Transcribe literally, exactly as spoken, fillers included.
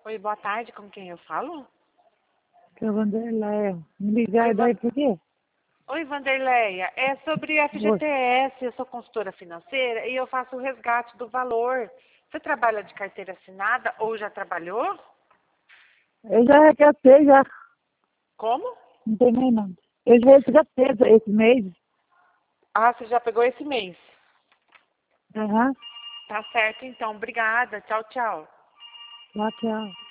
Oi, boa tarde, com quem eu falo? Que é Vanderleia. Me ligar daí por quê? Oi, Vanderleia, é sobre F G T S, eu sou consultora financeira e eu faço o resgate do valor. Você trabalha de carteira assinada ou já trabalhou? Eu já resgatei, já. Como? Não tem nem não. Eu já resgatei esse mês. Ah, você já pegou esse mês. Aham. Tá certo, então. Obrigada. Tchau, tchau. Tchau, tchau.